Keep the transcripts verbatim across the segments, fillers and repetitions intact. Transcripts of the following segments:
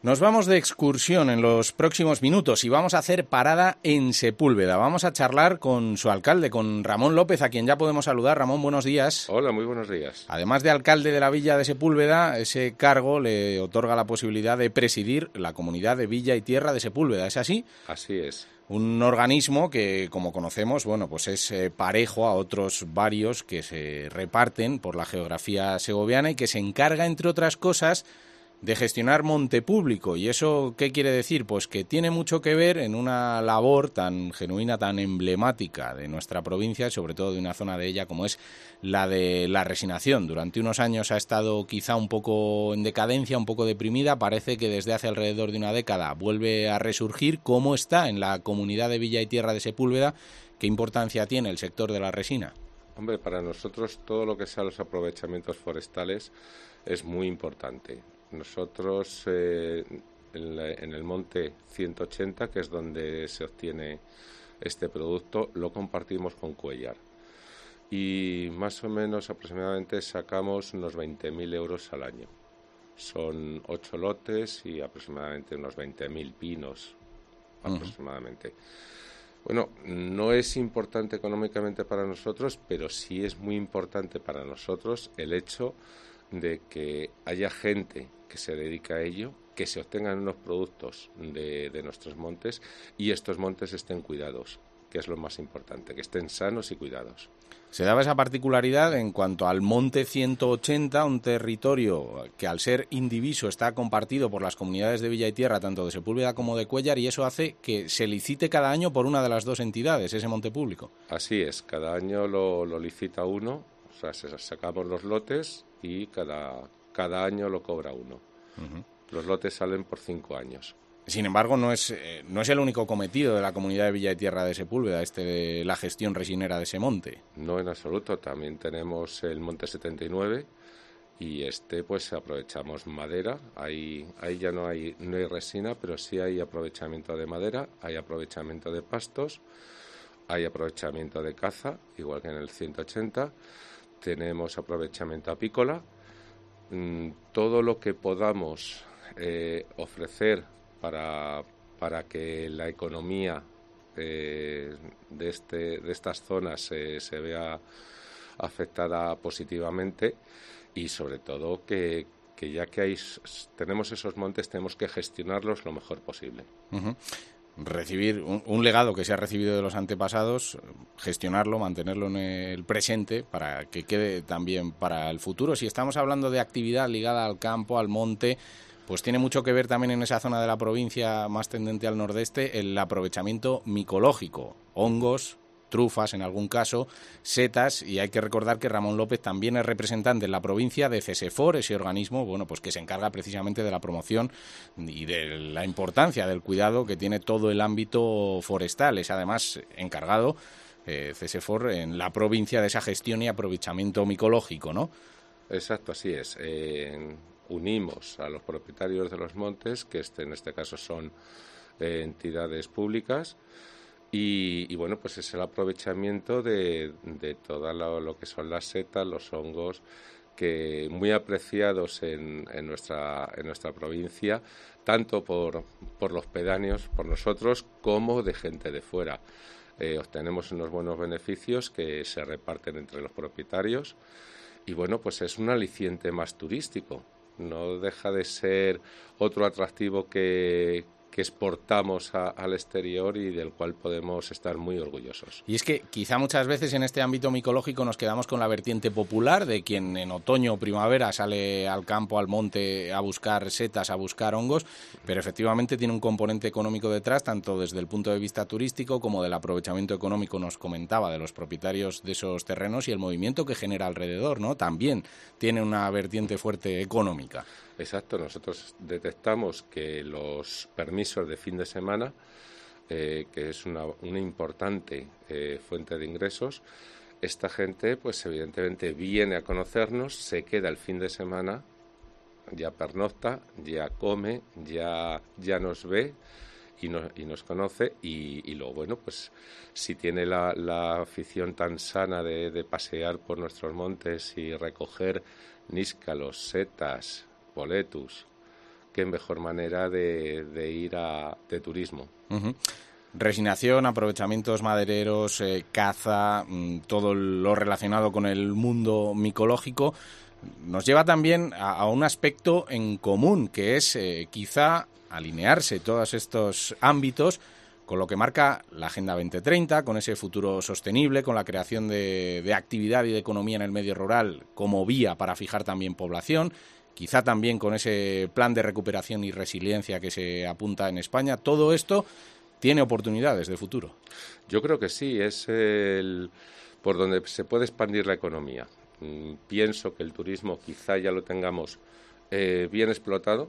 Nos vamos de excursión en los próximos minutos y vamos a hacer parada en Sepúlveda. Vamos a charlar con su alcalde, con Ramón López, a quien ya podemos saludar. Ramón, buenos días. Hola, muy buenos días. Además de alcalde de la villa de Sepúlveda, ese cargo le otorga la posibilidad de presidir la comunidad de Villa y Tierra de Sepúlveda. ¿Es así? Así es. Un organismo que, como conocemos, bueno, pues es eh, parejo a otros varios que se reparten por la geografía segoviana y que se encarga, entre otras cosas, de gestionar monte público. ¿Y eso qué quiere decir? Pues que tiene mucho que ver en una labor tan genuina, tan emblemática de nuestra provincia y sobre todo de una zona de ella como es la de la resinación. Durante unos años ha estado quizá un poco en decadencia, un poco deprimida. Parece que desde hace alrededor de una década vuelve a resurgir. ¿Cómo está en la comunidad de Villa y Tierra de Sepúlveda? ¿Qué importancia tiene el sector de la resina? Hombre, para nosotros todo lo que sea los aprovechamientos forestales es muy importante. Nosotros eh, en, la, en el monte ciento ochenta, que es donde se obtiene este producto, lo compartimos con Cuéllar. Y más o menos aproximadamente sacamos unos veinte mil euros al año. Son ocho lotes y aproximadamente unos veinte mil pinos aproximadamente. Uh-huh. Bueno, no es importante económicamente para nosotros, pero sí es muy importante para nosotros el hecho de que haya gente que se dedica a ello, que se obtengan unos productos de, de nuestros montes y estos montes estén cuidados, que es lo más importante, que estén sanos y cuidados. Se daba esa particularidad en cuanto al monte ciento ochenta, un territorio que al ser indiviso está compartido por las comunidades de Villa y Tierra, tanto de Sepúlveda como de Cuéllar, y eso hace que se licite cada año por una de las dos entidades, ese monte público. Así es, cada año lo, lo licita uno, o sea, se sacamos los lotes y cada, cada año lo cobra uno. Uh-huh. Los lotes salen por cinco años. Sin embargo, no es, eh, no es el único cometido de la comunidad de Villa y Tierra de Sepúlveda, este de la gestión resinera de ese monte. No, en absoluto. También tenemos el monte setenta y nueve y este pues aprovechamos madera. Ahí, ahí ya no hay, no hay resina, pero sí hay aprovechamiento de madera, hay aprovechamiento de pastos, hay aprovechamiento de caza, igual que en el ciento ochenta. Tenemos aprovechamiento apícola. Mm, todo lo que podamos eh, ofrecer Para, para que la economía eh, de, este, de estas zonas eh, se vea afectada positivamente y sobre todo que, que ya que hay, tenemos esos montes tenemos que gestionarlos lo mejor posible. Uh-huh. Recibir un, un legado que se ha recibido de los antepasados, gestionarlo, mantenerlo en el presente para que quede también para el futuro. Si estamos hablando de actividad ligada al campo, al monte, pues tiene mucho que ver también en esa zona de la provincia más tendente al nordeste el aprovechamiento micológico, hongos, trufas en algún caso, setas, y hay que recordar que Ramón López también es representante en la provincia de CESEFOR, ese organismo bueno, pues que se encarga precisamente de la promoción y de la importancia del cuidado que tiene todo el ámbito forestal. Es además encargado eh, CESEFOR en la provincia de esa gestión y aprovechamiento micológico, ¿no? Exacto, así es. Eh... Unimos a los propietarios de los montes, que este, en este caso son eh, entidades públicas, y, y bueno, pues es el aprovechamiento de, de todo lo, lo que son las setas, los hongos, que muy apreciados en, en, nuestra, en nuestra provincia, tanto por, por los pedáneos, por nosotros, como de gente de fuera. Eh, obtenemos unos buenos beneficios que se reparten entre los propietarios, y bueno, pues es un aliciente más turístico. No deja de ser otro atractivo que, que exportamos a, al exterior y del cual podemos estar muy orgullosos. Y es que quizá muchas veces en este ámbito micológico nos quedamos con la vertiente popular de quien en otoño o primavera sale al campo, al monte, a buscar setas, a buscar hongos, pero efectivamente tiene un componente económico detrás, tanto desde el punto de vista turístico como del aprovechamiento económico, nos comentaba, de los propietarios de esos terrenos y el movimiento que genera alrededor, ¿no? También tiene una vertiente fuerte económica. Exacto, nosotros detectamos que los permisos de fin de semana, eh, que es una, una importante eh, fuente de ingresos, esta gente pues evidentemente viene a conocernos, se queda el fin de semana, ya pernocta, ya come, ya, ya nos ve y nos, y nos conoce y, y luego, bueno, pues si tiene la, la afición tan sana de, de pasear por nuestros montes y recoger níscalos, setas, boletus, qué mejor manera de, de ir a, de turismo. Uh-huh. Resinación, aprovechamientos madereros, eh, caza, mmm, todo lo relacionado con el mundo micológico, nos lleva también a, a un aspecto en común, que es eh, quizá alinearse todos estos ámbitos con lo que marca la Agenda veinte treinta, con ese futuro sostenible, con la creación de, de actividad y de economía en el medio rural como vía para fijar también población, quizá también con ese plan de recuperación y resiliencia que se apunta en España. Todo esto tiene oportunidades de futuro. Yo creo que sí, es el, por donde se puede expandir la economía. Pienso que el turismo quizá ya lo tengamos eh, bien explotado.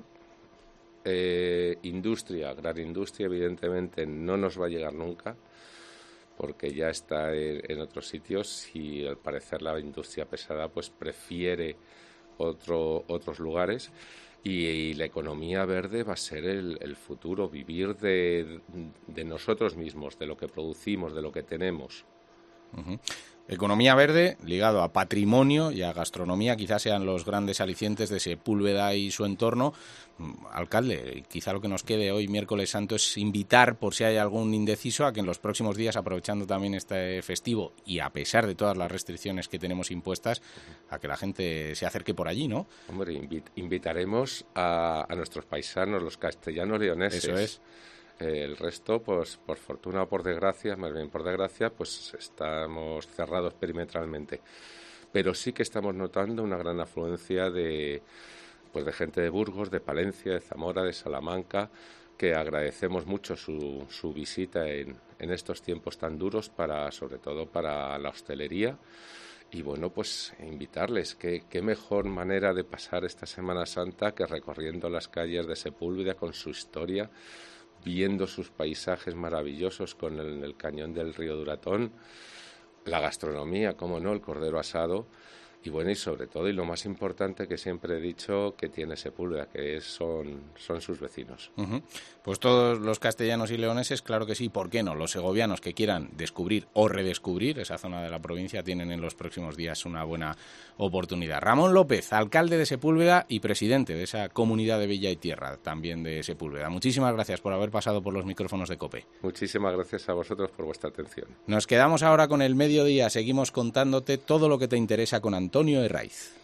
Eh, industria, gran industria, evidentemente no nos va a llegar nunca, porque ya está en, en otros sitios y al parecer la industria pesada pues prefiere otro, otros lugares. Y, y la economía verde va a ser el, el futuro, vivir de, de nosotros mismos, de lo que producimos, de lo que tenemos. Uh-huh. Economía verde ligado a patrimonio y a gastronomía quizás sean los grandes alicientes de Sepúlveda y su entorno. Alcalde, quizá lo que nos quede hoy, miércoles santo, es invitar, por si hay algún indeciso, a que en los próximos días, aprovechando también este festivo y a pesar de todas las restricciones que tenemos impuestas, a que la gente se acerque por allí, ¿no? Hombre, invit- invitaremos a, a nuestros paisanos, los castellanos leoneses. Eso es. El resto, pues por fortuna o por desgracia, más bien por desgracia, pues estamos cerrados perimetralmente. Pero sí que estamos notando una gran afluencia de, pues de gente de Burgos, de Palencia, de Zamora, de Salamanca, que agradecemos mucho su, su visita en, en estos tiempos tan duros, para, sobre todo para la hostelería. Y bueno, pues invitarles, que qué mejor manera de pasar esta Semana Santa que recorriendo las calles de Sepúlveda con su historia, viendo sus paisajes maravillosos con el, el cañón del río Duratón, la gastronomía, cómo no, el cordero asado, y bueno, y sobre todo, y lo más importante que siempre he dicho que tiene Sepúlveda, que es, son, son sus vecinos. Uh-huh. Pues todos los castellanos y leoneses, claro que sí, ¿por qué no? Los segovianos que quieran descubrir o redescubrir esa zona de la provincia tienen en los próximos días una buena oportunidad. Ramón López, alcalde de Sepúlveda y presidente de esa comunidad de Villa y Tierra, también de Sepúlveda. Muchísimas gracias por haber pasado por los micrófonos de COPE. Muchísimas gracias a vosotros por vuestra atención. Nos quedamos ahora con el mediodía, seguimos contándote todo lo que te interesa con Antonio Herraiz.